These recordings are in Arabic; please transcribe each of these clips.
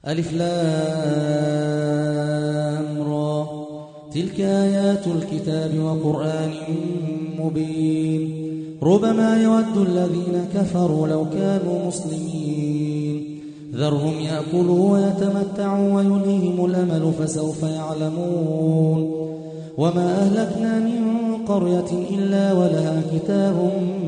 ألف لام را تلك آيات الكتاب وقرآن مبين ربما يود الذين كفروا لو كانوا مسلمين ذرهم يأكلوا ويتمتعوا ويلههم الأمل فسوف يعلمون وما أهلكنا من قرية إلا ولها كتاب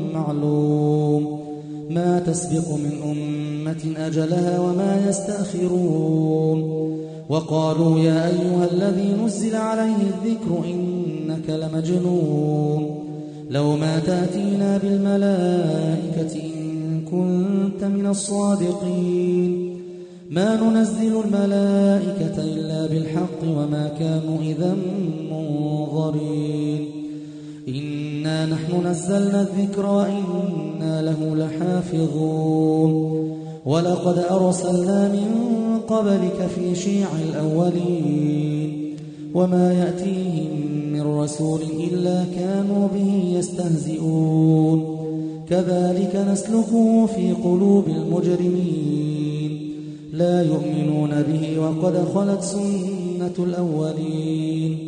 معلوم ما تسبق من أمة أجلها وما يستأخرون وقالوا يا أيها الذي نزل عليه الذكر إنك لمجنون لو ما تأتينا بالملائكة إن كنت من الصادقين ما ننزل الملائكة إلا بالحق وما كانوا إذا منظرين إنا نحن نزلنا الذكر وإنا له لحافظون ولقد أرسلنا من قبلك في شيع الأولين وما يأتيهم من رسول إلا كانوا به يستهزئون كذلك نسلكه في قلوب المجرمين لا يؤمنون به وقد خلت سنة الأولين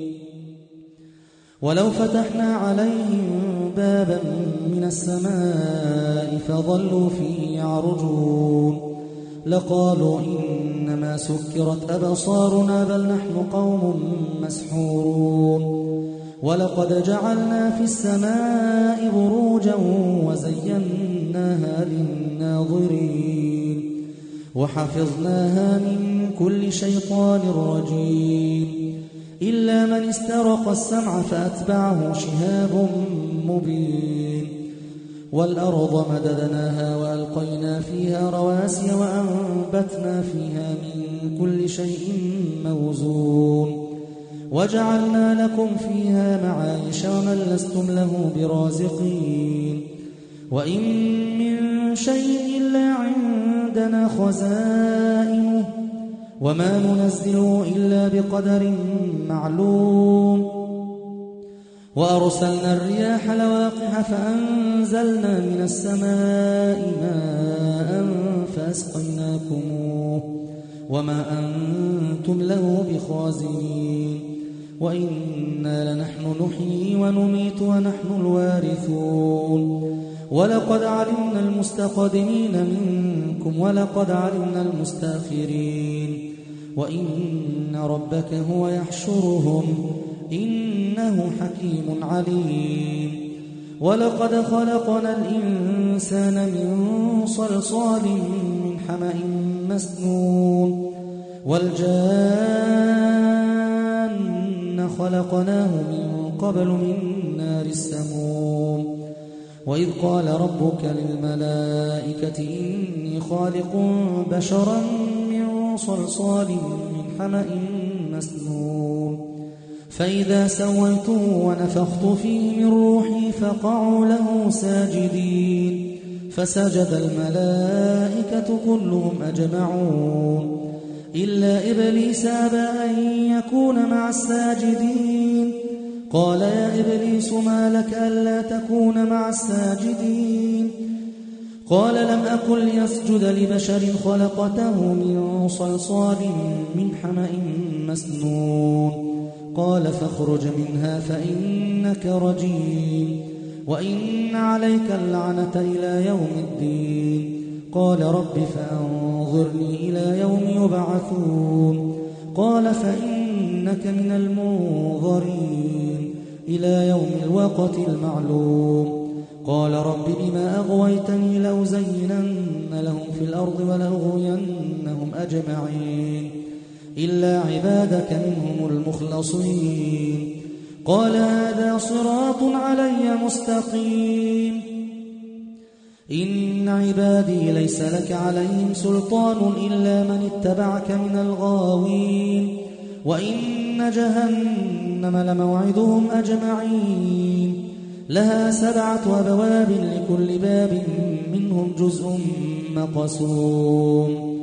ولو فتحنا عليهم بابا من السماء فظلوا فيه يعرجون لقالوا إنما سكرت أبصارنا بل نحن قوم مسحورون ولقد جعلنا في السماء بروجا وزيناها للناظرين وحفظناها من كل شيطان رجيم إلا من استرق السمع فأتبعه شهاب مبين والأرض مددناها وألقينا فيها رواسي وأنبتنا فيها من كل شيء موزون وجعلنا لكم فيها معايش ومن لستم له برازقين وإن من شيء إلا عندنا خزائنه وما ننزله إلا بقدر معلوم وأرسلنا الرياح لواقح فأنزلنا من السماء ماء فأسقيناكموه وما أنتم له بخازنين وإنا لنحن نحيي ونميت ونحن الوارثون ولقد علمنا المستقدمين منكم ولقد علمنا المستأخرين وإن ربك هو يحشرهم إنه حكيم عليم ولقد خلقنا الإنسان من صلصال من حمأ مسنون والجان خلقناه من قبل من نار السموم وإذ قال ربك للملائكة إني خالق بشرا من صلصال من حمأ مسنون فإذا سويته ونفخت فيه من روحي فقعوا له ساجدين فسجد الملائكة كلهم أجمعون إلا إبليس أبى أن يكون مع الساجدين قال يا إبليس ما لك ألا تكون مع الساجدين قال لم أكن ليسجد لبشر خلقته من صلصال من حمأ مسنون قال فاخرج منها فإنك رجيم وإن عليك اللعنة إلى يوم الدين قال رب فأنظرني إلى يوم يبعثون قال فإنك من المنظرين إلى يوم الوقت المعلوم قال رب بما أغويتني لأزينن لهم في الأرض ولأغوينهم أجمعين إلا عبادك منهم المخلصين قال هذا صراط علي مستقيم إن عبادي ليس لك عليهم سلطان إلا من اتبعك من الغاوين وإن جهنم لموعدهم أجمعين لها 7 أبواب لكل باب منهم جزء مقسوم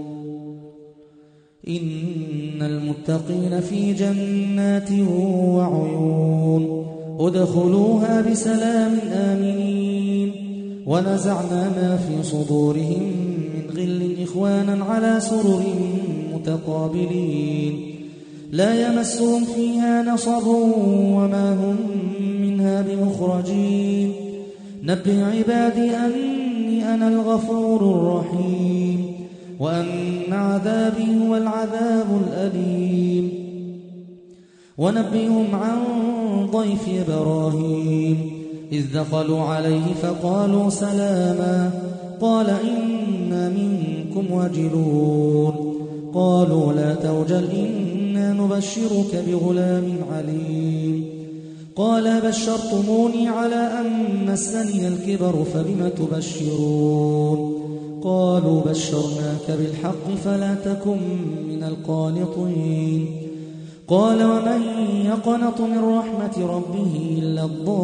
إن المتقين في جنات وعيون ادخلوها بسلام آمنين ونزعنا ما في صدورهم من غل إخوانا على سرر متقابلين لا يمسهم فيها نصب وما هم منها بمخرجين نبئ عبادي أني أنا الغفور الرحيم وأن عذابي هو العذاب الأليم ونبئهم عن ضيف إبراهيم إذ دخلوا عليه فقالوا سلاما قال إنا منكم وجلون قالوا لا توجل إنا نبشرك بغلام عليم قال بشرتموني على أن مسني الكبر فبم تبشرون قالوا بشرناك بالحق فلا تكن من القانطين قال ومن يقنط من رحمة ربه إلا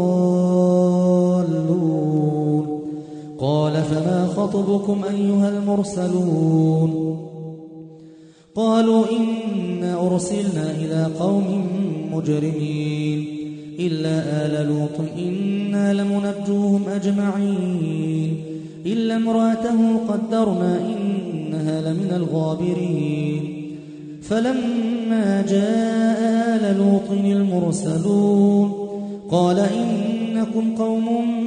الضالون قال فما خطبكم أيها المرسلون قالوا إنا أرسلنا إلى قوم مجرمين إلا آل لوط إنا لمنجوهم أجمعين إلا امرأته قدرنا إنها لمن الغابرين فلما جاء آل لوط المرسلون قال إنكم قوم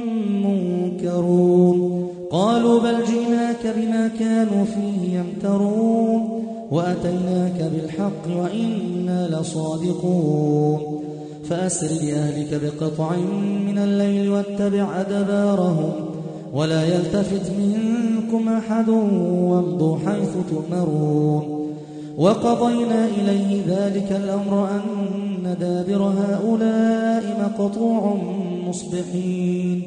منكرون قالوا بل جئناك بما كانوا فيه يمترون وأتيناك بالحق وإنا لصادقون فأسر بأهلك بقطع من الليل واتبع أدبارهم ولا يلتفت منكم أحد وامضوا حيث تؤمرون وقضينا إليه ذلك الأمر أن دابر هؤلاء مقطوع مصبحين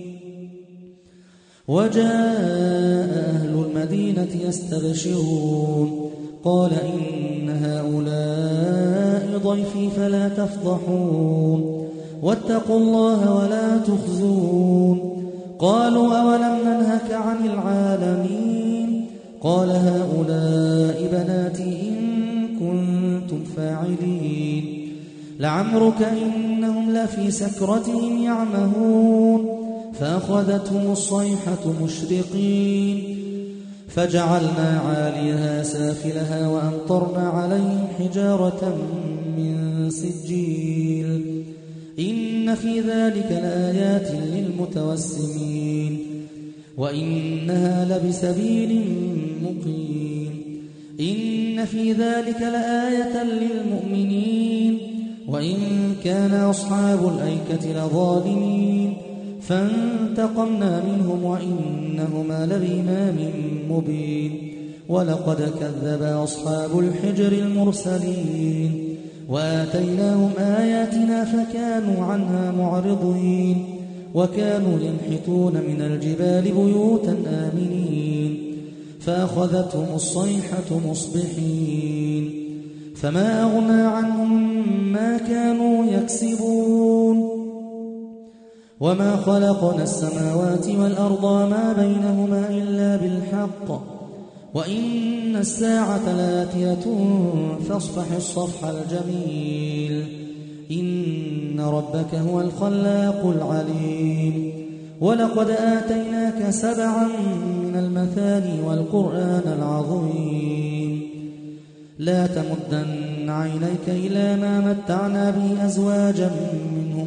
وجاء أهل المدينة يستبشرون قال إن هؤلاء ضيفي فلا تفضحون واتقوا الله ولا تخزون قالوا أولم ننهك عن العالمين قال هؤلاء بناتي إن كنتم فاعلين لعمرك إنهم لفي سكرتهم يعمهون فأخذتهم الصيحة مشرقين فجعلنا عاليها سافلها وأمطرنا عليهم حجارة من سجيل إن في ذلك لآيات للمتوسمين وإنها لبسبيل مقيم إن في ذلك لآية للمؤمنين وإن كان أصحاب الأيكة لظالمين فانتقمنا منهم وإنهما لبإمام مبين ولقد كذب أصحاب الحجر المرسلين وآتيناهم آياتنا فكانوا عنها معرضين وكانوا ينحتون من الجبال بيوتا آمنين فأخذتهم الصيحة مصبحين فما أغنى عنهم ما كانوا يكسبون وما خلقنا السماوات والأرض ما بينهما إلا بالحق وإن الساعة لآتية فاصفح الصفح الجميل إن ربك هو الخلاق العليم ولقد آتيناك 7 من المثاني والقرآن العظيم لا تمدن عينيك إلى ما متعنا به أزواجا منهم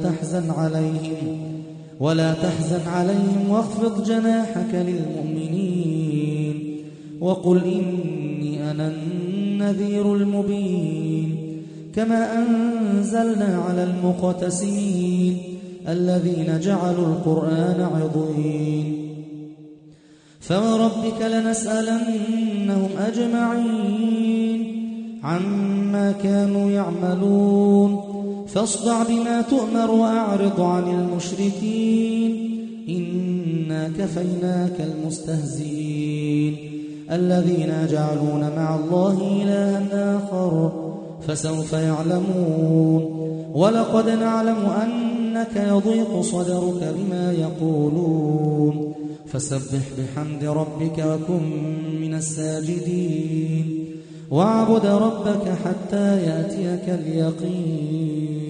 ولا تحزن عليهم واخفض جناحك للمؤمنين وقل إني أنا النذير المبين كما أنزلنا على المقتسمين الذين جعلوا القرآن عضين فوربك لنسألنهم أجمعين عما كانوا يعملون فاصدع بما تؤمر وأعرض عن المشركين إنا كفيناك المستهزئين الذين يجعلون مع الله إلها آخر فسوف يعلمون ولقد نعلم أنك يضيق صدرك بما يقولون فسبح بحمد ربك وكن من الساجدين واعبد ربك حتى يأتيك اليقين